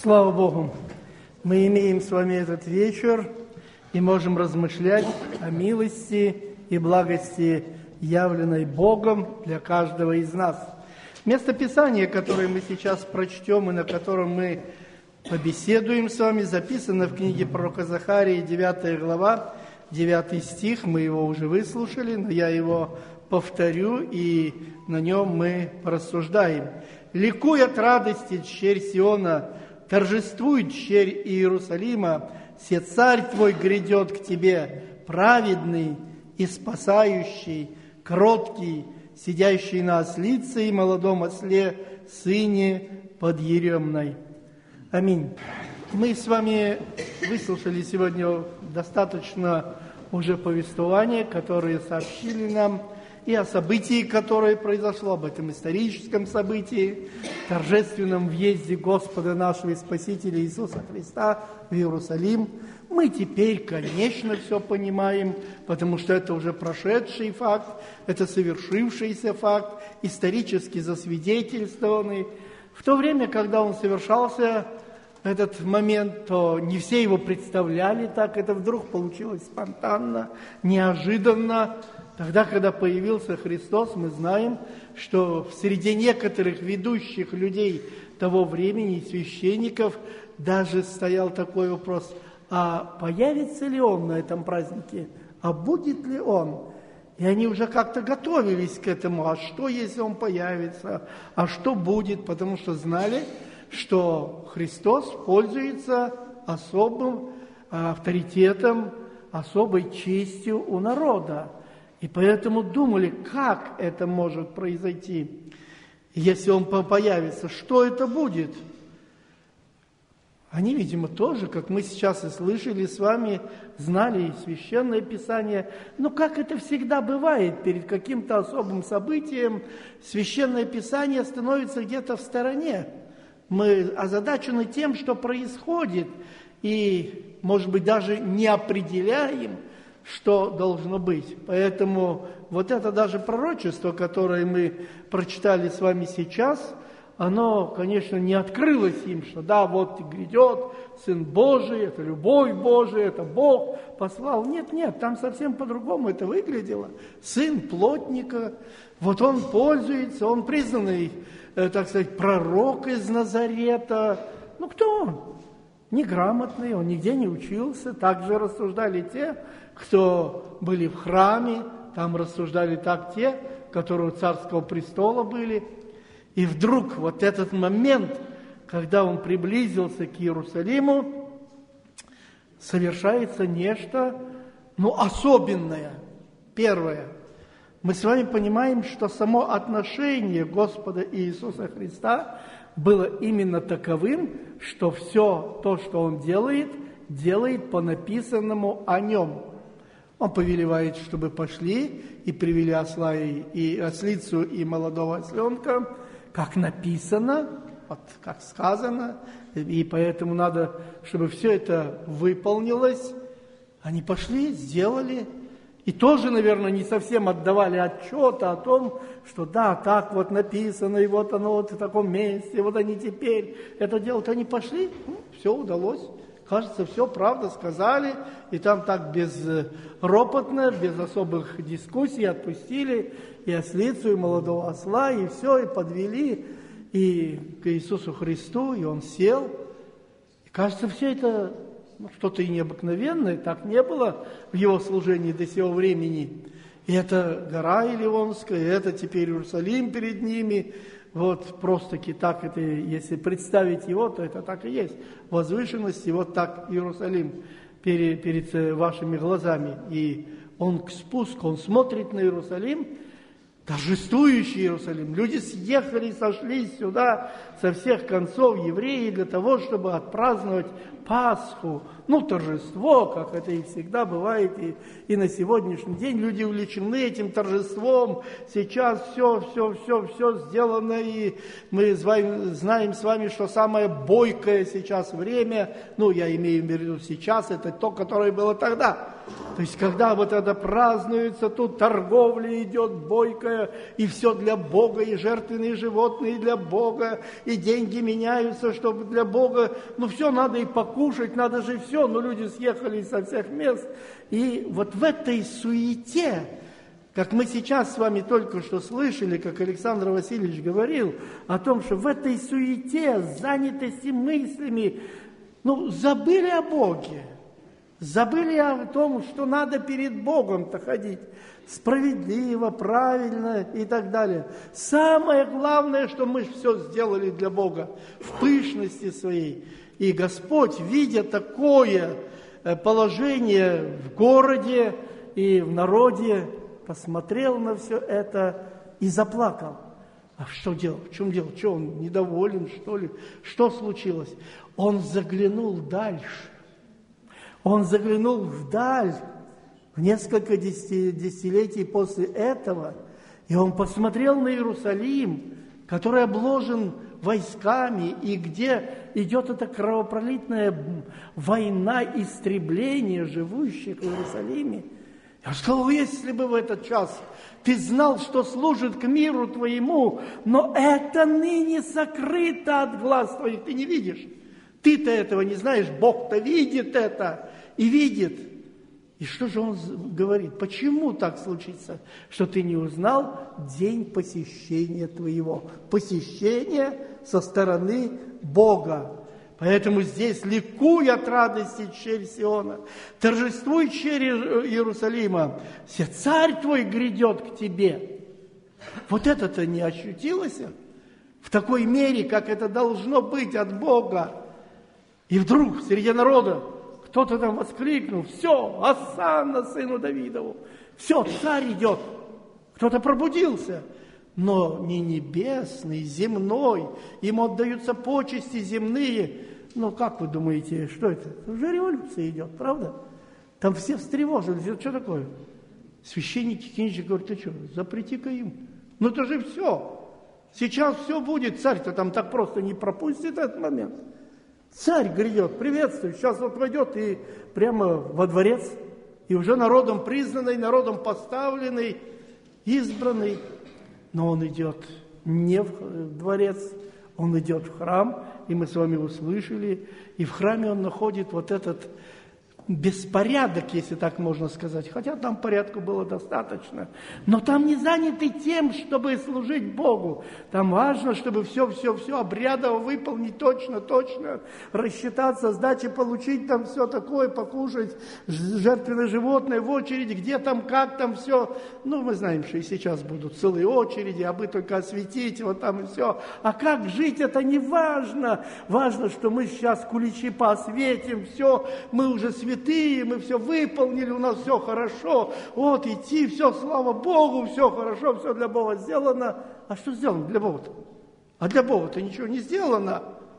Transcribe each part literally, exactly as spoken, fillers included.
Слава Богу! Мы имеем с вами этот вечер и можем размышлять о милости и благости, явленной Богом для каждого из нас. Место Писания, которое мы сейчас прочтем и на котором мы побеседуем с вами, записано в книге пророка Захарии, девятая глава, девятый стих. Мы его уже выслушали, но я его повторю, и на нем мы порассуждаем. «Ликуй от радости, черь Сиона, торжествуй, черь Иерусалима, се царь твой грядет к тебе, праведный и спасающий, кроткий, сидящий на ослице и молодом осле, сыне подъеремной». Аминь. Мы с вами выслушали сегодня достаточно уже повествования, которые сообщили нам и о событии, которое произошло, об этом историческом событии, торжественном въезде Господа нашего и Спасителя Иисуса Христа в Иерусалим. Мы теперь, конечно, все понимаем, потому что это уже прошедший факт, это совершившийся факт, исторически засвидетельствованный. В то время, когда он совершался, этот момент, то не все его представляли так, это вдруг получилось спонтанно, неожиданно. Тогда, когда появился Христос, мы знаем, что среди некоторых ведущих людей того времени, священников, даже стоял такой вопрос: а появится ли Он на этом празднике? А будет ли Он? И они уже как-то готовились к этому. А что, если Он появится? А что будет? Потому что знали, что Христос пользуется особым авторитетом, особой честью у народа. И поэтому думали, как это может произойти, если Он появится, что это будет. Они, видимо, тоже, как мы сейчас и слышали с вами, знали и Священное Писание. Но как это всегда бывает, перед каким-то особым событием Священное Писание становится где-то в стороне. Мы озадачены тем, что происходит, и, может быть, даже не определяем, что должно быть. Поэтому вот это даже пророчество, которое мы прочитали с вами сейчас, оно, конечно, не открылось им, что да, вот грядет Сын Божий, это любовь Божия, это Бог послал. Нет, нет, там совсем по-другому это выглядело. Сын плотника, вот он пользуется, он признанный, так сказать, пророк из Назарета. Ну, кто он? Неграмотный, он нигде не учился. Так же рассуждали те, кто были в храме, там рассуждали так те, которые у царского престола были. И вдруг вот этот момент, когда он приблизился к Иерусалиму, совершается нечто, ну, особенное. Первое. Мы с вами понимаем, что само отношение Господа Иисуса Христа было именно таковым, что все то, что Он делает, делает по написанному о Нем. Он повелевает, чтобы пошли и привели осла и, и ослицу и молодого осленка, как написано, вот, как сказано, и поэтому надо, чтобы все это выполнилось. Они пошли, сделали, и тоже, наверное, не совсем отдавали отчета о том, что да, так вот написано, и вот оно вот в таком месте, вот они теперь это делают. Они пошли, ну, все удалось. Кажется, все правда сказали, и там так безропотно, без особых дискуссий отпустили и ослицу, и молодого осла, и все, и подвели и к Иисусу Христу, и Он сел. И кажется, все это ну, что-то и необыкновенное, так не было в Его служении до сего времени. И это гора Илионская, и это теперь Иерусалим перед ними. Вот просто-таки так это, если представить его, то это так и есть. Возвышенность, и вот так Иерусалим перед, перед вашими глазами. И он к спуску, он смотрит на Иерусалим, торжествующий Иерусалим. Люди съехали, сошлись сюда со всех концов, евреи, для того, чтобы отпраздновать Пасху. Ну, торжество, как это и всегда бывает, и, и на сегодняшний день люди увлечены этим торжеством. Сейчас все, все, все, все сделано, и мы знаем с вами, что самое бойкое сейчас время, ну, я имею в виду сейчас, это то, которое было тогда. То есть, когда вот это празднуется, тут торговля идет бойкая, и все для Бога, и жертвенные животные для Бога, и деньги меняются, чтобы для Бога, ну все надо и покушать, надо же все, но люди съехали со всех мест. И вот в этой суете, как мы сейчас с вами только что слышали, как Александр Васильевич говорил, о том, что в этой суете, занятости мыслями, ну, забыли о Боге. Забыли о том, что надо перед Богом-то ходить справедливо, правильно и так далее. Самое главное, что мы все сделали для Бога в пышности своей. И Господь, видя такое положение в городе и в народе, посмотрел на все это и заплакал. А что делать? В чем дело? Что, он недоволен, что ли? Что случилось? Он заглянул дальше. Он заглянул вдаль, в несколько десятилетий после этого, и он посмотрел на Иерусалим, который обложен войсками, и где идет эта кровопролитная война истребления живущих в Иерусалиме. Я сказал, если бы в этот час ты знал, что служит к миру твоему, но это ныне сокрыто от глаз твоих, ты не видишь. Ты-то этого не знаешь, Бог-то видит это и видит. И что же он говорит? Почему так случится, что ты не узнал день посещения твоего? Посещение со стороны Бога. Поэтому здесь ликуй от радости, черь Сиона, торжествуй, черь Иерусалима, все царь твой грядет к тебе. Вот это-то не ощутилось в такой мере, как это должно быть от Бога. И вдруг среди народа кто-то там воскликнул: все, Осанна сыну Давидову, все, царь идет. Кто-то пробудился, но не небесный, земной, ему отдаются почести земные. Ну, как вы думаете, что это? Уже революция идет, правда? Там все встревожились. Что такое? Священники, книжники говорят: ты что, запрети-ка им. Ну, это же все. Сейчас все будет. Царь-то там так просто не пропустит этот момент. Царь грядет, приветствует. Сейчас вот войдет и прямо во дворец. И уже народом признанный, народом поставленный, избранный. Но он идет не в дворец, он идет в храм. И мы с вами услышали. И в храме он находит вот этот беспорядок, если так можно сказать. Хотя там порядка было достаточно. Но там не заняты тем, чтобы служить Богу. Там важно, чтобы все-все-все обрядово выполнить точно, точно, рассчитаться, сдачи получить, там все такое, покушать, жертвенное животное в очереди, где там, как там все. Ну, мы знаем, что и сейчас будут целые очереди, а вы только осветите, вот там и все. А как жить, это не важно. Важно, что мы сейчас куличи поосветим, все, мы уже святые, мы все выполнили, у нас все хорошо, вот идти, все, слава Богу, все хорошо, все для Бога сделано. А что сделано для Бога-то? А для Бога-то ничего не сделано.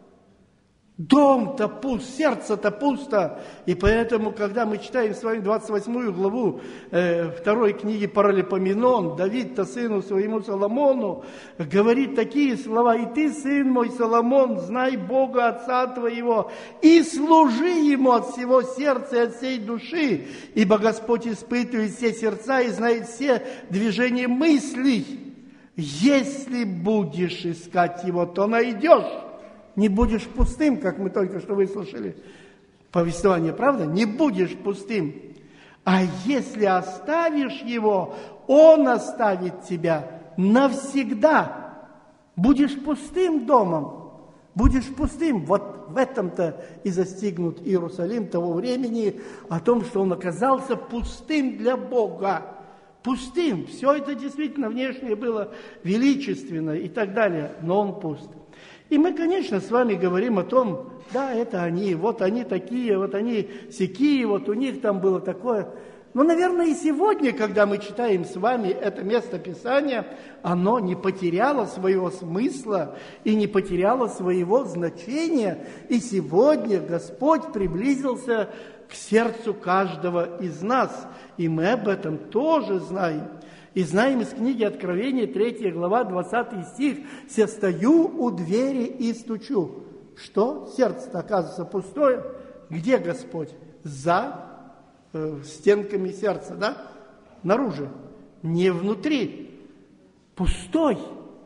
Дом-то пуст, сердце-то пусто. И поэтому, когда мы читаем с вами двадцать восьмую главу э, второй книги Паралипоменон, Давид-то сыну своему Соломону говорит такие слова: «И ты, сын мой Соломон, знай Бога Отца твоего, и служи Ему от всего сердца и от всей души, ибо Господь испытывает все сердца и знает все движения мыслей. Если будешь искать Его, то найдешь». Не будешь пустым, как мы только что выслушали повествование, правда? Не будешь пустым. А если оставишь его, он оставит тебя навсегда. Будешь пустым домом, будешь пустым. Вот в этом-то и застигнут Иерусалим того времени, о том, что он оказался пустым для Бога. Пустым. Все это действительно внешне было величественно и так далее, но он пуст. И мы, конечно, с вами говорим о том, да, это они, вот они такие, вот они сякие, вот у них там было такое. Но, наверное, и сегодня, когда мы читаем с вами это место Писания, оно не потеряло своего смысла и не потеряло своего значения. И сегодня Господь приблизился к сердцу каждого из нас. И мы об этом тоже знаем. И знаем из книги Откровения, третья глава, двадцатый стих: «Се стою у двери и стучу». Что? Сердце-то оказывается пустое. Где Господь? За э, стенками сердца, да? Наружу, не внутри. Пустой.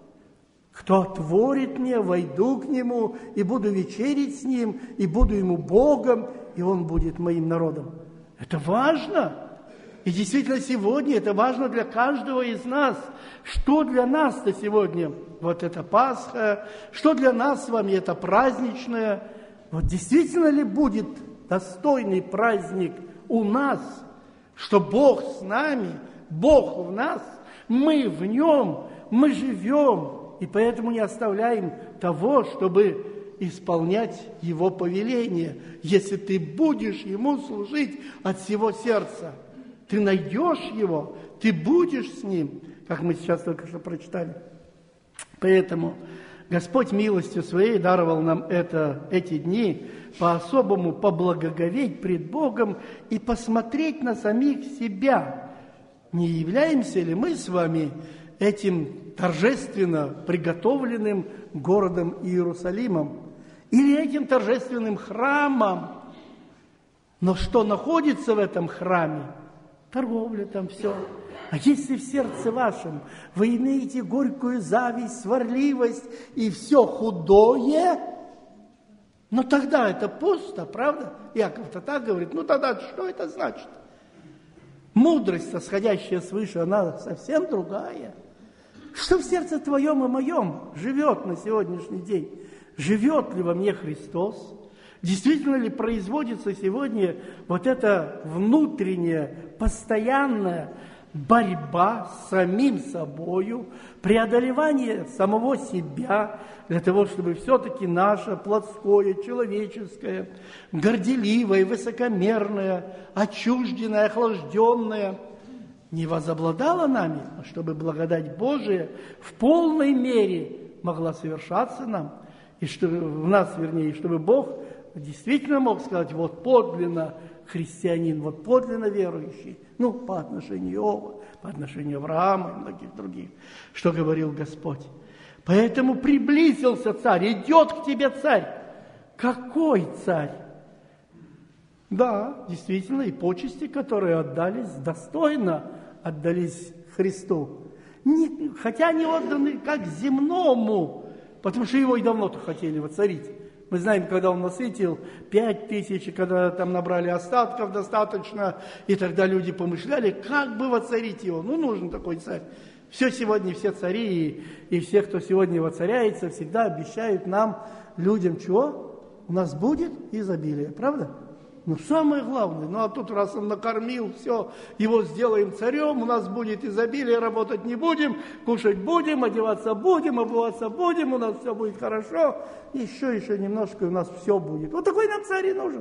Кто творит мне, войду к Нему, и буду вечерить с Ним, и буду Ему Богом, и Он будет моим народом. Это важно. И действительно сегодня это важно для каждого из нас. Что для нас-то сегодня? Вот это Пасха. Что для нас с вами это праздничное? Вот действительно ли будет достойный праздник у нас, что Бог с нами, Бог в нас, мы в Нем, мы живем, и поэтому не оставляем того, чтобы исполнять Его повеление. Если ты будешь Ему служить от всего сердца, ты найдешь Его, ты будешь с Ним, как мы сейчас только что прочитали. Поэтому Господь милостью Своей даровал нам это, эти дни по-особому поблагоговеть пред Богом и посмотреть на самих себя. Не являемся ли мы с вами этим торжественно приготовленным городом Иерусалимом или этим торжественным храмом? Но что находится в этом храме? Торговля там, все. А если в сердце вашем вы имеете горькую зависть, сварливость и все худое, ну тогда это пусто, правда? Яков-то так говорит, ну тогда что это значит? Мудрость, сходящая свыше, она совсем другая. Что в сердце твоем и моем живет на сегодняшний день? Живет ли во мне Христос? Действительно ли производится сегодня вот эта внутренняя, постоянная борьба с самим собою, преодолевание самого себя, для того, чтобы все-таки наше плотское, человеческое, горделивое, высокомерное, отчужденное, охлажденное не возобладало нами, а чтобы благодать Божия в полной мере могла совершаться нам, и чтобы в нас, вернее, чтобы Бог действительно мог сказать, вот подлинно христианин, вот подлинно верующий, ну, по отношению Иова, по отношению Авраама и многих других, что говорил Господь. Поэтому приблизился царь, идет к тебе царь. Какой царь? Да, действительно, и почести, которые отдались, достойно отдались Христу. Не, хотя не отданы как земному, потому что его и давно-то хотели воцарить. Мы знаем, когда он насытил пять тысяч, когда там набрали остатков достаточно, и тогда люди помышляли, как бы воцарить его. Ну, нужен такой царь. Все сегодня, все цари и, и все, кто сегодня воцаряется, всегда обещают нам, людям, чего? У нас будет изобилие, правда? Ну, самое главное, ну, а тут, раз он накормил, все, его сделаем царем, у нас будет изобилие, работать не будем, кушать будем, одеваться будем, обуваться будем, у нас все будет хорошо, еще, еще немножко, и у нас все будет. Вот такой нам царь и нужен.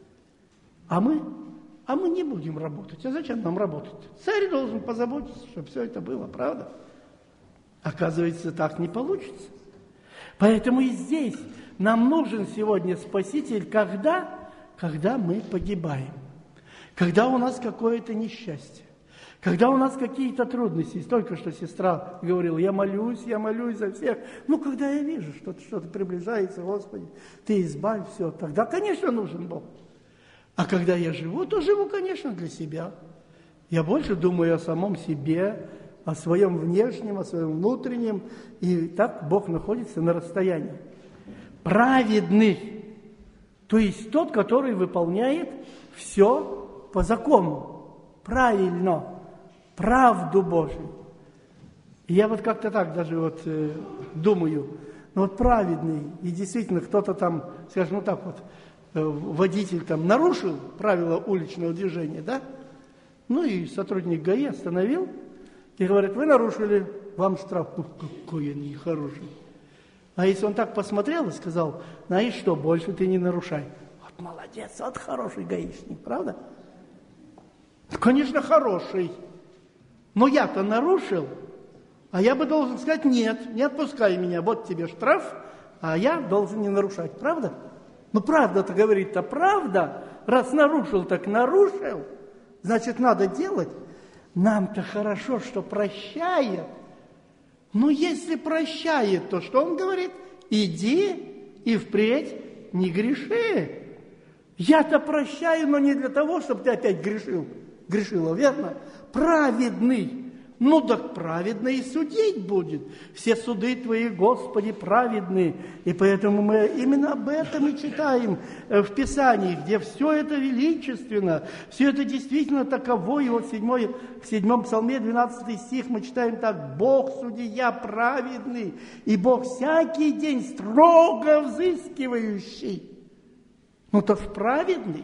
А мы? А мы не будем работать. А зачем нам работать? Царь должен позаботиться, чтобы все это было, правда? Оказывается, так не получится. Поэтому и здесь нам нужен сегодня Спаситель, когда... Когда мы погибаем, когда у нас какое-то несчастье, когда у нас какие-то трудности. Только что сестра говорила, я молюсь, я молюсь за всех. Ну, когда я вижу, что что-то приближается, Господи, Ты избавь все, тогда, конечно, нужен Бог. А когда я живу, то живу, конечно, для себя. Я больше думаю о самом себе, о своем внешнем, о своем внутреннем. И так Бог находится на расстоянии. Праведный. То есть тот, который выполняет все по закону, правильно, правду Божию. И я вот как-то так даже вот э, думаю, ну вот праведный, и действительно кто-то там, скажем, ну так вот, э, водитель там нарушил правила уличного движения, да? Ну и сотрудник ГАИ остановил и говорит, вы нарушили, вам штраф. Ну какой я нехороший. А если он так посмотрел и сказал, знаешь что, больше ты не нарушай. Вот молодец, вот хороший гаишник, правда? Конечно, хороший. Но я-то нарушил, а я бы должен сказать, нет, не отпускай меня, вот тебе штраф, а я должен не нарушать, правда? Ну, правда-то говорит-то правда, раз нарушил, так нарушил, значит, надо делать. Нам-то хорошо, что прощает. Но если прощает, то что он говорит? Иди и впредь не греши. Я-то прощаю, но не для того, чтобы ты опять грешил. Грешила, верно? Праведный. Ну, так праведно и судить будет. Все суды Твои, Господи, праведны. И поэтому мы именно об этом и читаем в Писании, где все это величественно, все это действительно таково. И вот в, седьмой, в седьмом псалме, двенадцатый стих, мы читаем так: «Бог судья праведный, и Бог всякий день строго взыскивающий». Ну, то ж праведный.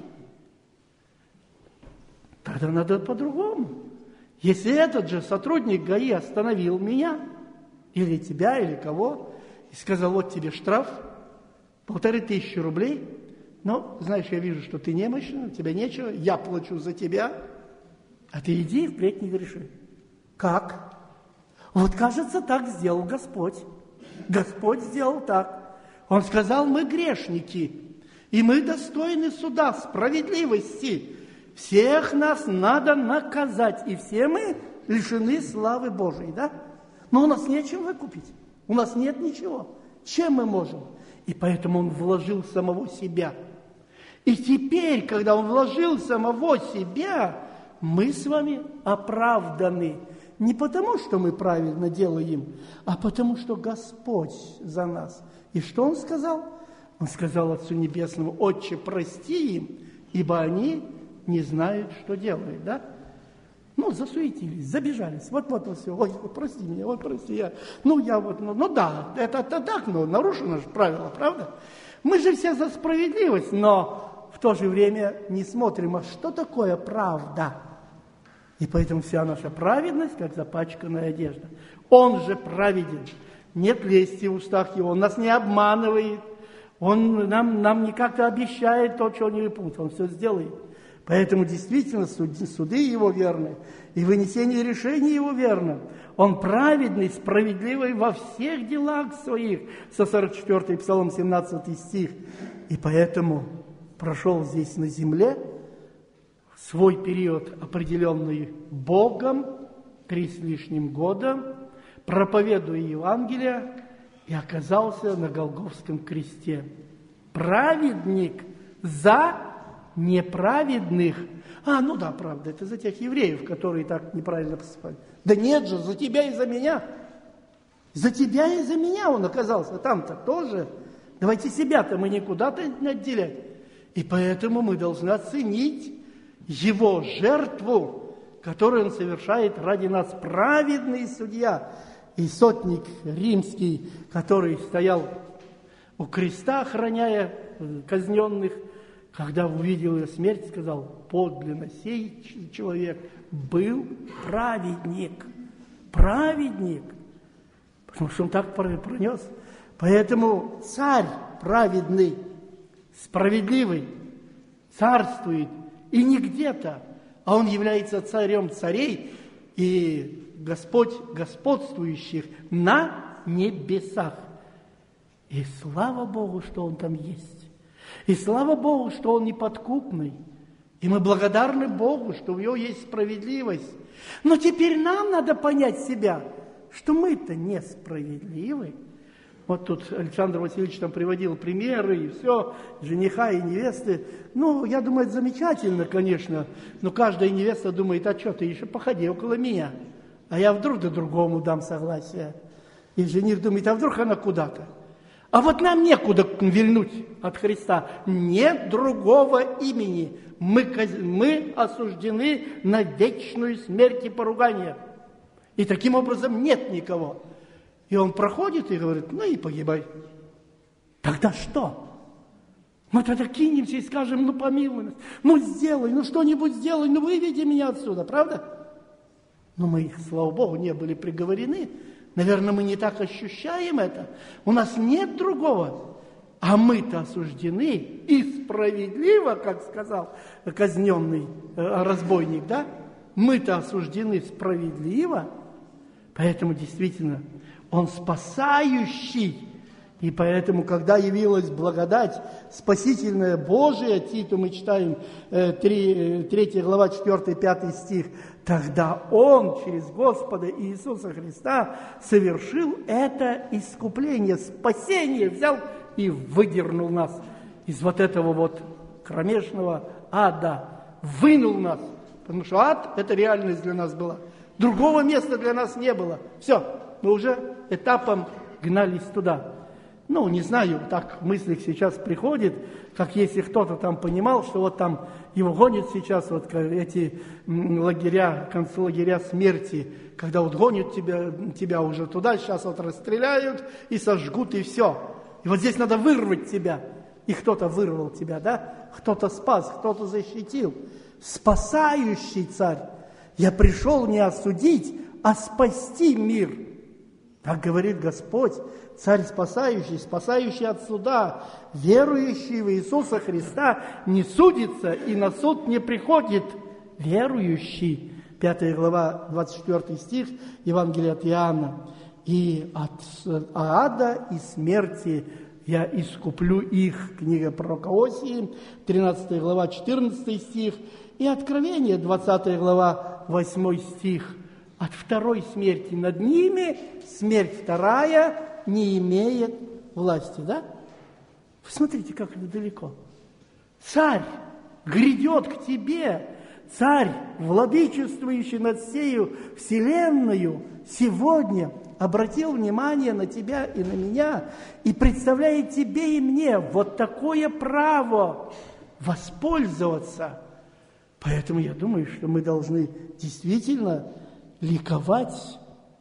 Тогда надо по-другому. Если этот же сотрудник ГАИ остановил меня, или тебя, или кого, и сказал: вот тебе штраф, полторы тысячи рублей, ну, знаешь, я вижу, что ты немощный, у тебя нечего, я плачу за тебя, а ты иди и впредь не греши. Как? Вот, кажется, так сделал Господь. Господь сделал так. Он сказал: мы грешники, и мы достойны суда, справедливости. Всех нас надо наказать, и все мы лишены славы Божией, да? Но у нас нечем выкупить, у нас нет ничего. Чем мы можем? И поэтому Он вложил самого себя. И теперь, когда Он вложил самого себя, мы с вами оправданы. Не потому, что мы правильно делаем, а потому, что Господь за нас. И что Он сказал? Он сказал Отцу Небесному: Отче, прости им, ибо они не знают, что делают, да? Ну, засуетились, забежались. Вот-вот, вот все. Ой, прости меня, ой, прости я. Ну, я вот, ну, ну да, это, это так, но нарушено же правило, правда? Мы же все за справедливость, но в то же время не смотрим, а что такое правда? И поэтому вся наша праведность, как запачканная одежда. Он же праведен. Нет лести в устах Его, Он нас не обманывает. Он нам, нам не как-то обещает то, чего не выполнит. Он все сделает. Поэтому действительно суды, суды Его верны, и вынесение решений Его верно. Он праведный, справедливый во всех делах своих. сто сорок четвёртый Псалом, семнадцатый стих. И поэтому прошел здесь на земле свой период, определенный Богом, три с лишним года, проповедуя Евангелие, и оказался на Голгофском кресте. Праведник за неправедных. А, ну да, правда, это за тех евреев, которые так неправильно поступали. Да нет же, за тебя и за меня. За тебя и за меня он оказался там-то тоже. Давайте себя-то мы никуда-то не отделять. И поэтому мы должны оценить Его жертву, которую Он совершает ради нас. Праведный судья и сотник римский, который стоял у креста, охраняя казненных, когда увидел ее смерть, сказал: подлинно сей человек был праведник. Праведник. Потому что он так пронес. Поэтому царь праведный, справедливый, царствует. И не где-то, а он является царем царей и Господь господствующих на небесах. И слава Богу, что Он там есть. И слава Богу, что Он неподкупный. И мы благодарны Богу, что в Него есть справедливость. Но теперь нам надо понять себя, что мы-то несправедливы. Вот тут Александр Васильевич там приводил примеры, и все, жениха и невесты. Ну, я думаю, это замечательно, конечно, но каждая невеста думает: а что, ты еще походи около меня, а я вдруг да другому дам согласие. И жених думает: а вдруг она куда-то. А вот нам некуда вильнуть от Христа. Нет другого имени. Мы, мы осуждены на вечную смерть и поругание. И таким образом нет никого. И он проходит и говорит: ну и погибай. Тогда что? Мы тогда кинемся и скажем: ну помилуй нас, ну сделай, ну что-нибудь сделай, ну выведи меня отсюда, правда? Но мы, слава Богу, не были приговорены. Наверное, мы не так ощущаем это. У нас нет другого. А мы-то осуждены и справедливо, как сказал казненный разбойник, да? Мы-то осуждены справедливо. Поэтому действительно Он спасающий. И поэтому, когда явилась благодать спасительная Божия, Титу мы читаем третья глава, четвёртый-пятый стих, тогда Он через Господа Иисуса Христа совершил это искупление, спасение, взял и выдернул нас из вот этого вот кромешного ада, вынул нас, потому что ад – это реальность для нас была. Другого места для нас не было. Все, мы уже этапом гнались туда. Ну, не знаю, так в мыслях сейчас приходит, как если кто-то там понимал, что вот там его гонят сейчас вот эти лагеря, концлагеря смерти, когда вот гонят тебя, тебя уже туда, сейчас вот расстреляют и сожгут, и все. И вот здесь надо вырвать тебя. И кто-то вырвал тебя, да? Кто-то спас, кто-то защитил. Спасающий царь. Я пришел не осудить, а спасти мир. Так говорит Господь, царь спасающий, спасающий от суда, верующий в Иисуса Христа не судится и на суд не приходит. Верующий, пятая глава, двадцать четвёртый стих, Евангелие от Иоанна. И от ада и смерти я искуплю их. Книга пророка Осии, тринадцатая глава, четырнадцатый стих. И Откровение, двадцатая глава, восьмой стих. От второй смерти над ними смерть вторая не имеет власти, да? Вы смотрите, как это далеко. Царь грядет к тебе, царь, владычествующий над всею вселенную, сегодня обратил внимание на тебя и на меня и представляет тебе и мне вот такое право воспользоваться. Поэтому я думаю, что мы должны действительно ликовать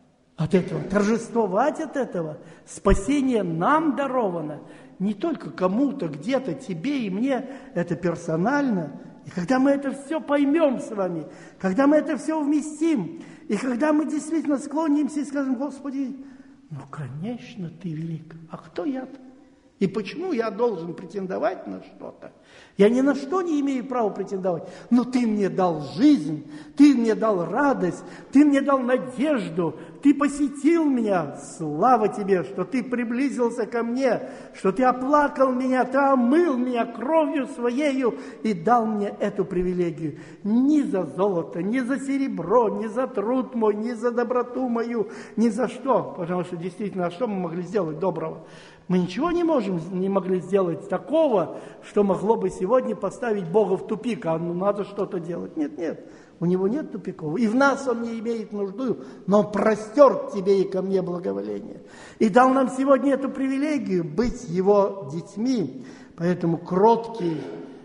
от этого, торжествовать от этого. Спасение нам даровано, не только кому-то, где-то, тебе и мне, это персонально. И когда мы это все поймем с вами, когда мы это все вместим, и когда мы действительно склонимся и скажем: Господи, ну, конечно, Ты велик, а кто я-то? И почему я должен претендовать на что-то? Я ни на что не имею права претендовать. Но Ты мне дал жизнь, Ты мне дал радость, Ты мне дал надежду, Ты посетил меня. Слава Тебе, что Ты приблизился ко мне, что Ты оплакал меня, Ты омыл меня кровью Своею и дал мне эту привилегию. Ни за золото, ни за серебро, ни за труд мой, ни за доброту мою, ни за что. Потому что действительно, а что мы могли сделать доброго? Мы ничего не можем, не могли сделать такого, что могло бы сегодня поставить Бога в тупик, а ну надо что-то делать. Нет, нет, у Него нет тупиков. И в нас Он не имеет нужды, но Он простер к тебе и ко мне благоволение. И дал нам сегодня эту привилегию быть Его детьми. Поэтому кроткий,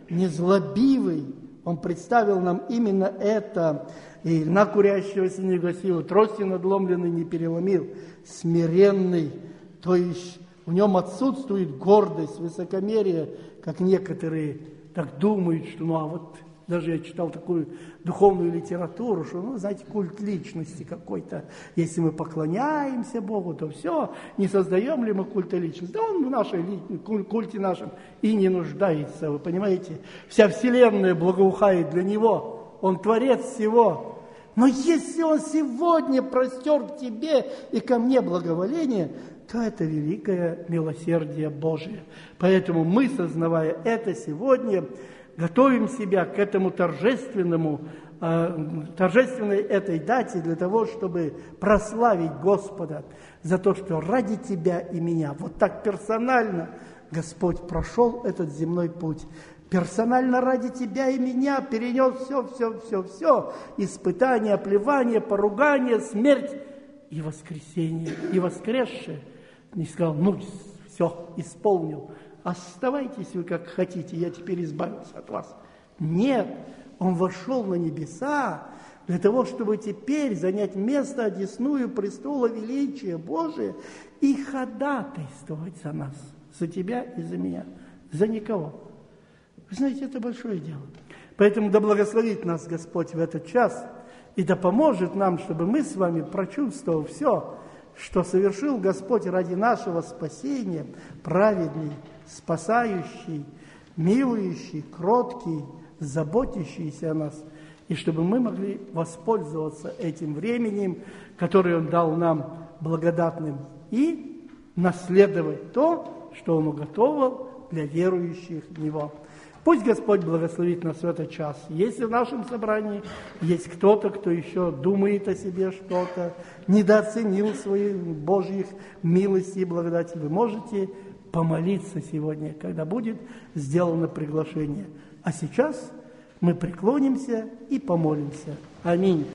незлобивый, Он представил нам именно это. И на курящегося не гасил, трости надломленный не переломил. Смиренный, то есть в нем отсутствует гордость, высокомерие, как некоторые так думают, что, ну, а вот даже я читал такую духовную литературу, что, ну, знаете, культ личности какой-то. Если мы поклоняемся Богу, то все, не создаем ли мы культа личности? Да он в нашей культе нашем и не нуждается, вы понимаете? Вся вселенная благоухает для Него, Он творец всего. Но если Он сегодня простер к тебе и ко мне благоволение, то это великое милосердие Божие. Поэтому мы, сознавая это сегодня, готовим себя к этому торжественному, э, торжественной этой дате для того, чтобы прославить Господа за то, что ради тебя и меня, вот так персонально Господь прошел этот земной путь. Персонально ради тебя и меня перенес все, все, все, все. Испытания, оплевания, поругания, смерть и воскресение. И воскресшее не сказал: ну, все, исполнил. Оставайтесь вы как хотите, я теперь избавился от вас. Нет, Он вошел на небеса для того, чтобы теперь занять место одесную престола величия Божия и ходатайствовать за нас, за тебя и за меня, за никого. Вы знаете, это большое дело. Поэтому да благословит нас Господь в этот час и да поможет нам, чтобы мы с вами, прочувствовав все, что совершил Господь ради нашего спасения, праведный, спасающий, милующий, кроткий, заботящийся о нас, и чтобы мы могли воспользоваться этим временем, которое Он дал нам благодатным, и наследовать то, что Он уготовил для верующих в Него. Пусть Господь благословит нас в этот час. Если в нашем собрании есть кто-то, кто еще думает о себе что-то, недооценил своих Божьих милостей и благодати, вы можете помолиться сегодня, когда будет сделано приглашение. А сейчас мы преклонимся и помолимся. Аминь.